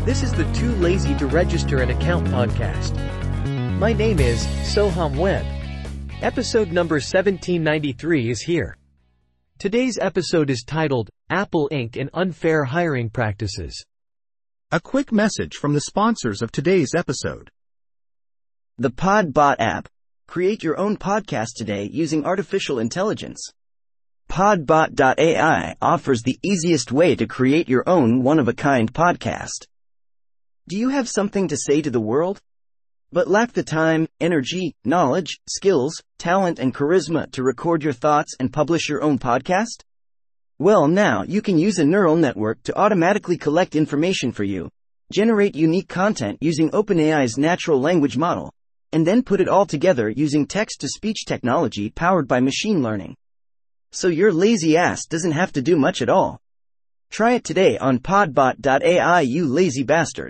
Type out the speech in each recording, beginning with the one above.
This is the Too Lazy to Register an Account podcast. My name is Soham Webb. Episode number 1793 is here. Today's episode is titled, Apple Inc. and Unfair Hiring Practices. A quick message from the sponsors of today's episode. The Podbot app. Create your own podcast today using artificial intelligence. Podbot.ai offers the easiest way to create your own one-of-a-kind podcast. Do you have something to say to the world, but lack the time, energy, knowledge, skills, talent, and charisma to record your thoughts and publish your own podcast? Well, now you can use a neural network to automatically collect information for you, generate unique content using OpenAI's natural language model, and then put it all together using text-to-speech technology powered by machine learning. So your lazy ass doesn't have to do much at all. Try it today on podbot.ai, you lazy bastard.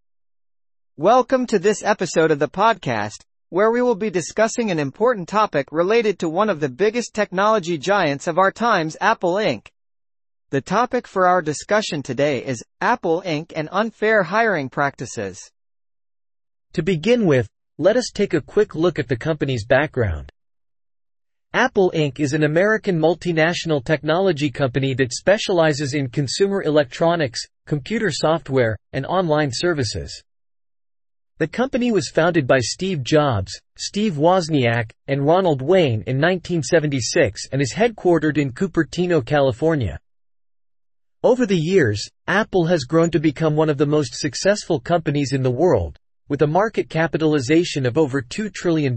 Welcome to this episode of the podcast, where we will be discussing an important topic related to one of the biggest technology giants of our times, Apple Inc. The topic for our discussion today is Apple Inc. and unfair hiring practices. To begin with, let us take a quick look at the company's background. Apple Inc. is an American multinational technology company that specializes in consumer electronics, computer software, and online services. The company was founded by Steve Jobs, Steve Wozniak, and Ronald Wayne in 1976 and is headquartered in Cupertino, California. Over the years, Apple has grown to become one of the most successful companies in the world, with a market capitalization of over $2 trillion.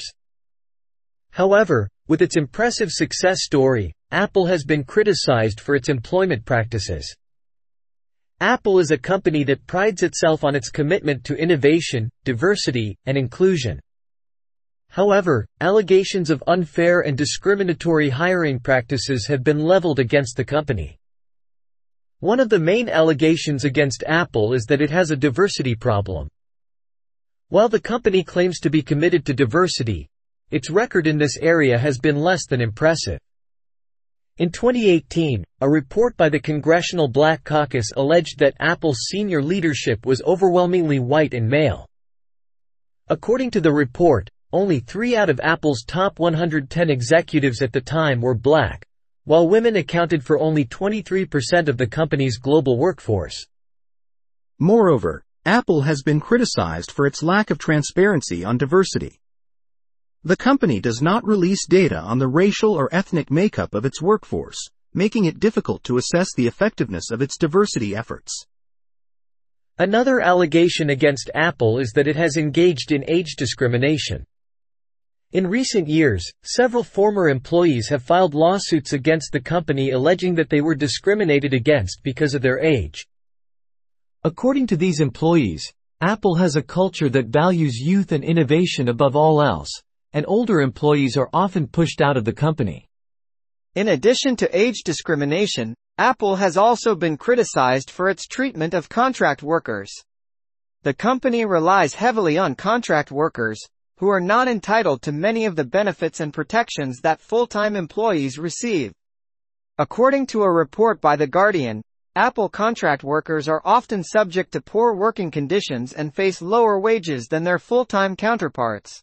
However, with its impressive success story, Apple has been criticized for its employment practices. Apple is a company that prides itself on its commitment to innovation, diversity, and inclusion. However, allegations of unfair and discriminatory hiring practices have been leveled against the company. One of the main allegations against Apple is that it has a diversity problem. While the company claims to be committed to diversity, its record in this area has been less than impressive. In 2018, a report by the Congressional Black Caucus alleged that Apple's senior leadership was overwhelmingly white and male. According to the report, only 3 out of Apple's top 110 executives at the time were black, while women accounted for only 23% of the company's global workforce. Moreover, Apple has been criticized for its lack of transparency on diversity. The company does not release data on the racial or ethnic makeup of its workforce, making it difficult to assess the effectiveness of its diversity efforts. Another allegation against Apple is that it has engaged in age discrimination. In recent years, several former employees have filed lawsuits against the company alleging that they were discriminated against because of their age. According to these employees, Apple has a culture that values youth and innovation above all else, and older employees are often pushed out of the company. In addition to age discrimination, Apple has also been criticized for its treatment of contract workers. The company relies heavily on contract workers, who are not entitled to many of the benefits and protections that full-time employees receive. According to a report by The Guardian, Apple contract workers are often subject to poor working conditions and face lower wages than their full-time counterparts.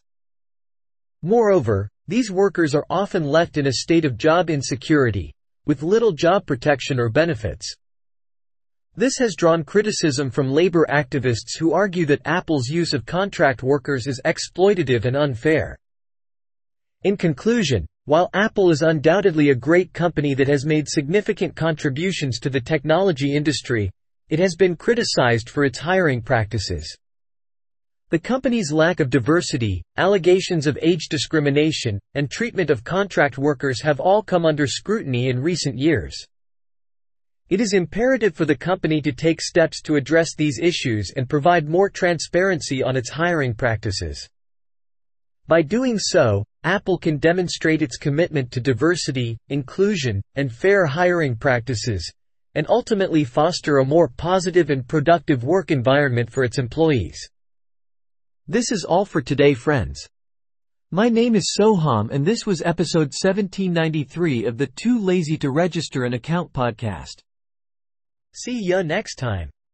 Moreover, these workers are often left in a state of job insecurity, with little job protection or benefits. This has drawn criticism from labor activists who argue that Apple's use of contract workers is exploitative and unfair. In conclusion, while Apple is undoubtedly a great company that has made significant contributions to the technology industry, it has been criticized for its hiring practices. The company's lack of diversity, allegations of age discrimination, and treatment of contract workers have all come under scrutiny in recent years. It is imperative for the company to take steps to address these issues and provide more transparency on its hiring practices. By doing so, Apple can demonstrate its commitment to diversity, inclusion, and fair hiring practices, and ultimately foster a more positive and productive work environment for its employees. This is all for today, friends. My name is Soham and this was episode 1793 of the Too Lazy to Register an Account podcast. See ya next time.